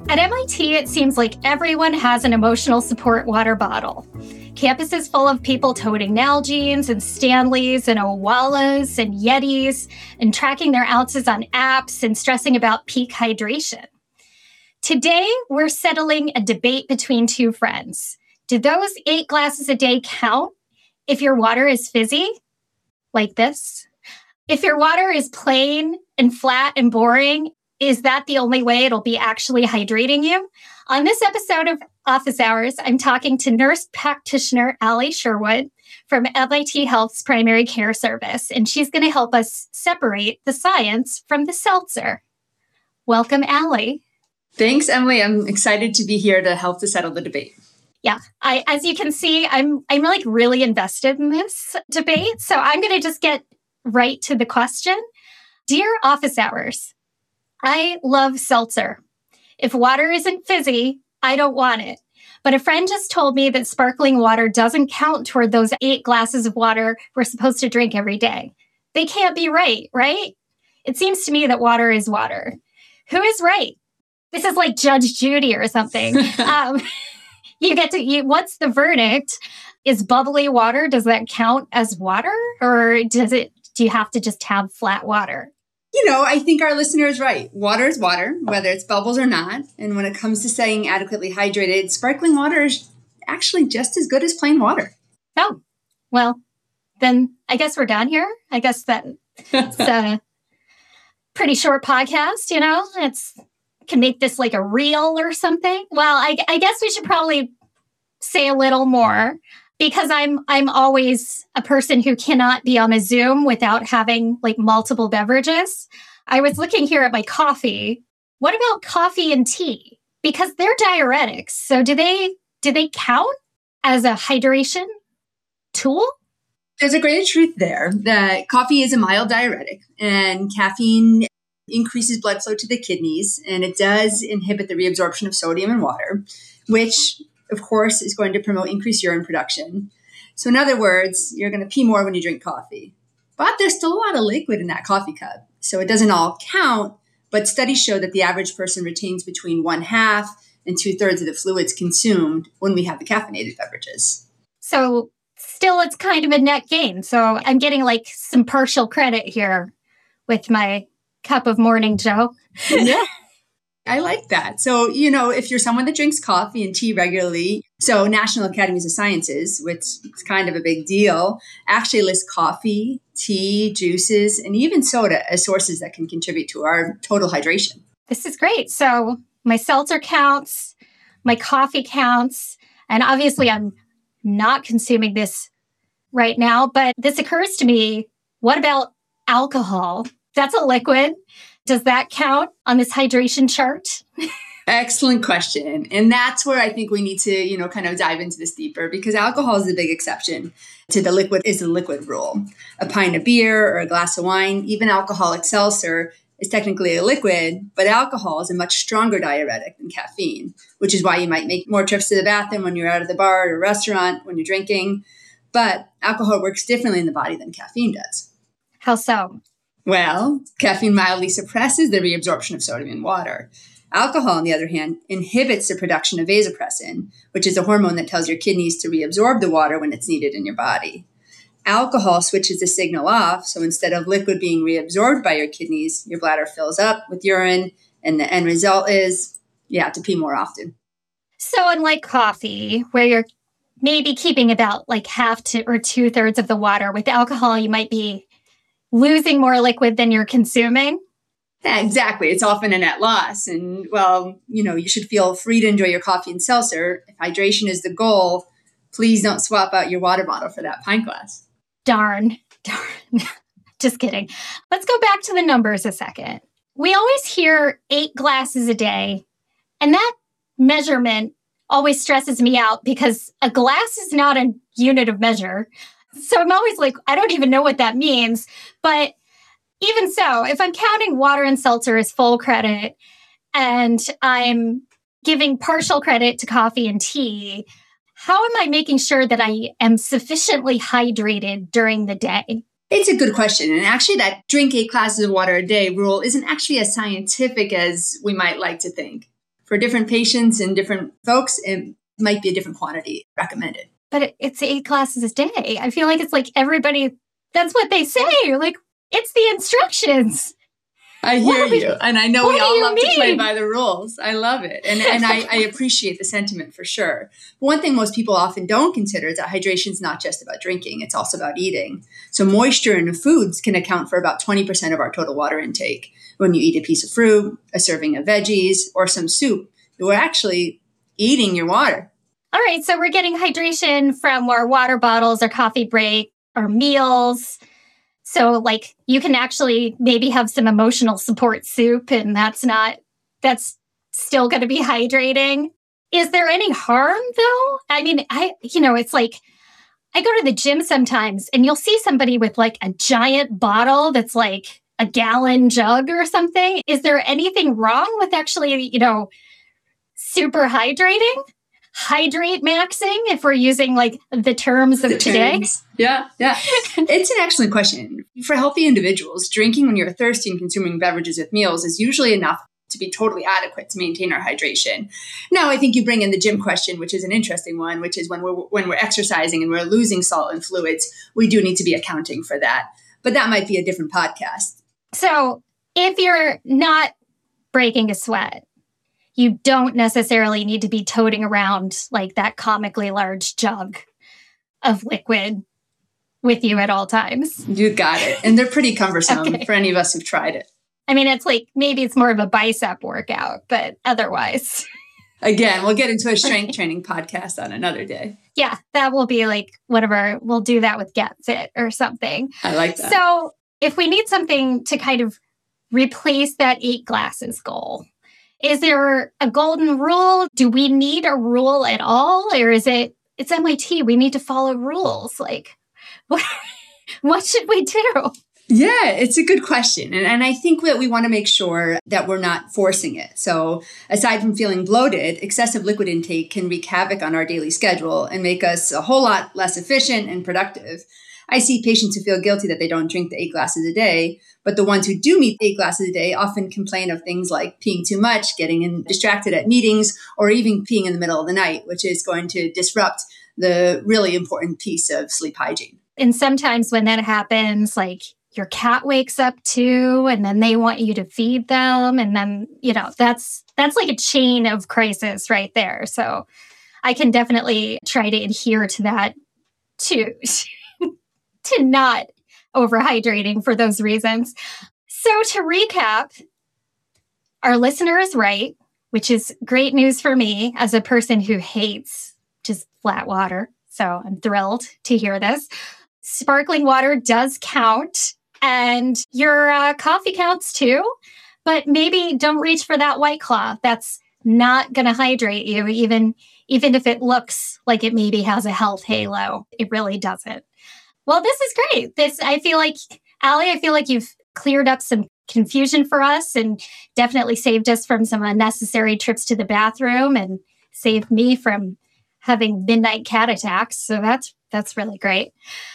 At MIT, it seems like everyone has an emotional support water bottle. Campus is full of people toting Nalgene's and Stanleys and Owalas and Yetis and tracking their ounces on apps and stressing about peak hydration. Today, we're settling a debate between two friends. Do those 8 glasses a day count if your water is fizzy? Like this? If your water is plain and flat and boring, is that the only way it'll be actually hydrating you? On this episode of Office Hours, I'm talking to nurse practitioner Allie Sherwood from MIT Health's Primary Care Service, and she's going to help us separate the science from the seltzer. Welcome, Allie. Thanks, Emily. I'm excited to be here to help to settle the debate. Yeah, as you can see, I'm like really invested in this debate, so I'm going to just get right to the question. Dear Office Hours, I love seltzer. If water isn't fizzy, I don't want it. But a friend just told me that sparkling water doesn't count toward those 8 glasses of water we're supposed to drink every day. They can't be right? It seems to me that water is water. Who is right? This is like Judge Judy or something. What's the verdict? Is bubbly water, does that count as water? Or do you have to just have flat water? I think our listener is right. Water is water, whether it's bubbles or not. And when it comes to staying adequately hydrated, sparkling water is actually just as good as plain water. Oh, well, then I guess we're done here. I guess that it's a pretty short podcast, can make this like a reel or something. Well, I guess we should probably say a little more because I'm always a person who cannot be on a Zoom without having like multiple beverages. I was looking here at my coffee. What about coffee and tea? Because they're diuretics. So do they count as a hydration tool? There's a grain of truth there that coffee is a mild diuretic and caffeine increases blood flow to the kidneys, and it does inhibit the reabsorption of sodium and water, which, of course, is going to promote increased urine production. So in other words, you're going to pee more when you drink coffee. But there's still a lot of liquid in that coffee cup, so it doesn't all count, but studies show that the average person retains between 1/2 and 2/3 of the fluids consumed when we have the caffeinated beverages. So still, it's kind of a net gain. So I'm getting like some partial credit here with my cup of morning Joe. Yeah, I like that. So, if you're someone that drinks coffee and tea regularly, so National Academies of Sciences, which is kind of a big deal, actually lists coffee, tea, juices, and even soda as sources that can contribute to our total hydration. This is great. So my seltzer counts, my coffee counts, and obviously I'm not consuming this right now, but this occurs to me. What about alcohol? That's a liquid. Does that count on this hydration chart? Excellent question. And that's where I think we need to, kind of dive into this deeper because alcohol is the big exception to the liquid is the liquid rule. A pint of beer or a glass of wine, even alcoholic seltzer is technically a liquid, but alcohol is a much stronger diuretic than caffeine, which is why you might make more trips to the bathroom when you're out of the bar or restaurant when you're drinking. But alcohol works differently in the body than caffeine does. How so? Well, caffeine mildly suppresses the reabsorption of sodium in water. Alcohol, on the other hand, inhibits the production of vasopressin, which is a hormone that tells your kidneys to reabsorb the water when it's needed in your body. Alcohol switches the signal off, so instead of liquid being reabsorbed by your kidneys, your bladder fills up with urine, and the end result is you have to pee more often. So unlike coffee, where you're maybe keeping about like 1/2 or 2/3 of the water, with alcohol, you might be losing more liquid than you're consuming. Yeah, exactly. It's often a net loss. And, you should feel free to enjoy your coffee and seltzer. If hydration is the goal, please don't swap out your water bottle for that pint glass. Darn. Just kidding. Let's go back to the numbers a second. We always hear 8 glasses a day, and that measurement always stresses me out because a glass is not a unit of measure. So I'm always like, I don't even know what that means. But even so, if I'm counting water and seltzer as full credit and I'm giving partial credit to coffee and tea, how am I making sure that I am sufficiently hydrated during the day? It's a good question. And actually, that drink 8 glasses of water a day rule isn't actually as scientific as we might like to think. For different patients and different folks, it might be a different quantity recommended. But it's 8 glasses a day. I feel like it's like everybody, that's what they say. Like, it's the instructions. I hear you. And I know we all love to play mean? by the rules. I love it. And I appreciate the sentiment for sure. But one thing most people often don't consider is that hydration is not just about drinking. It's also about eating. So moisture in the foods can account for about 20% of our total water intake. When you eat a piece of fruit, a serving of veggies, or some soup, you're actually eating your water. All right. So we're getting hydration from our water bottles, our coffee break, our meals. So like you can actually maybe have some emotional support soup, and that's still going to be hydrating. Is there any harm though? I mean, it's like I go to the gym sometimes and you'll see somebody with like a giant bottle that's like a gallon jug or something. Is there anything wrong with actually, super hydrating? Hydrate maxing, if we're using like the terms of today? Yeah. It's an excellent question. For healthy individuals, drinking when you're thirsty and consuming beverages with meals is usually enough to be totally adequate to maintain our hydration. Now, I think you bring in the gym question, which is an interesting one, which is when we're exercising and we're losing salt and fluids, we do need to be accounting for that. But that might be a different podcast. So if you're not breaking a sweat, you don't necessarily need to be toting around like that comically large jug of liquid with you at all times. You got it. And they're pretty cumbersome for any of us who've tried it. I mean, it's like, maybe it's more of a bicep workout, but otherwise. Again, we'll get into a strength training podcast on another day. Yeah, that will be like we'll do that with Get Fit or something. I like that. So if we need something to kind of replace that 8 glasses goal, is there a golden rule? Do we need a rule at all? Or is it's MIT, we need to follow rules? Like, what should we do? Yeah, it's a good question. And I think that we want to make sure that we're not forcing it. So aside from feeling bloated, excessive liquid intake can wreak havoc on our daily schedule and make us a whole lot less efficient and productive. I see patients who feel guilty that they don't drink the 8 glasses a day, but the ones who do meet 8 glasses a day often complain of things like peeing too much, getting distracted at meetings, or even peeing in the middle of the night, which is going to disrupt the really important piece of sleep hygiene. And sometimes when that happens, like your cat wakes up too, and then they want you to feed them. And then, that's like a chain of crisis right there. So I can definitely try to adhere to that too. To not overhydrating for those reasons. So to recap, our listener is right, which is great news for me as a person who hates just flat water. So I'm thrilled to hear this. Sparkling water does count, and your coffee counts too, but maybe don't reach for that White Claw. That's not going to hydrate you, even if it looks like it maybe has a health halo. It really doesn't. Well, this is great. Allie, I feel like you've cleared up some confusion for us and definitely saved us from some unnecessary trips to the bathroom and saved me from having midnight cat attacks. So that's really great.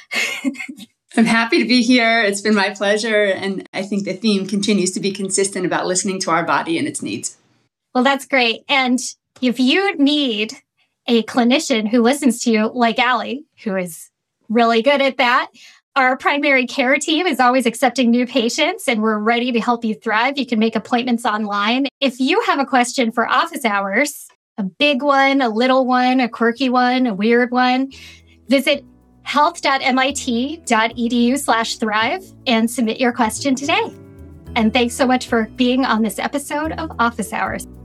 I'm happy to be here. It's been my pleasure. And I think the theme continues to be consistent about listening to our body and its needs. Well, that's great. And if you need a clinician who listens to you like Allie, who is really good at that, our primary care team is always accepting new patients, and we're ready to help you thrive. You can make appointments online. If you have a question for office hours, a big one, a little one, a quirky one, a weird one, visit health.mit.edu/thrive and submit your question today. And thanks so much for being on this episode of Office Hours.